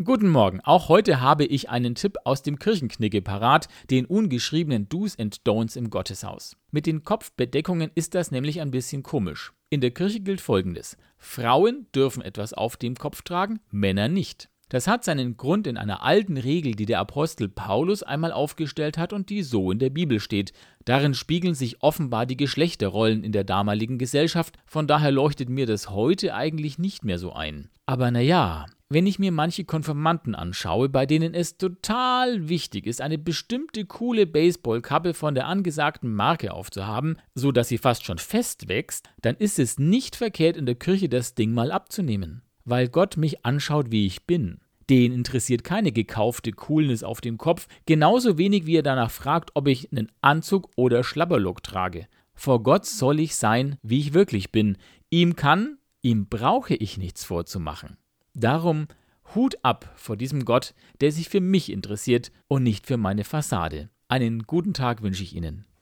Guten Morgen, auch heute habe ich einen Tipp aus dem Kirchenknigge parat, den ungeschriebenen Do's and Don'ts im Gotteshaus. Mit den Kopfbedeckungen ist das nämlich ein bisschen komisch. In der Kirche gilt Folgendes: Frauen dürfen etwas auf dem Kopf tragen, Männer nicht. Das hat seinen Grund in einer alten Regel, die der Apostel Paulus einmal aufgestellt hat und die so in der Bibel steht. Darin spiegeln sich offenbar die Geschlechterrollen in der damaligen Gesellschaft, von daher leuchtet mir das heute eigentlich nicht mehr so ein. Aber naja, wenn ich mir manche Konfirmanden anschaue, bei denen es total wichtig ist, eine bestimmte coole Baseballkappe von der angesagten Marke aufzuhaben, so dass sie fast schon festwächst, dann ist es nicht verkehrt, in der Kirche das Ding mal abzunehmen. Weil Gott mich anschaut, wie ich bin. Den interessiert keine gekaufte Coolness auf dem Kopf, genauso wenig wie er danach fragt, ob ich einen Anzug oder Schlabberlook trage. Vor Gott soll ich sein, wie ich wirklich bin. Ihm brauche ich nichts vorzumachen. Darum Hut ab vor diesem Gott, der sich für mich interessiert und nicht für meine Fassade. Einen guten Tag wünsche ich Ihnen.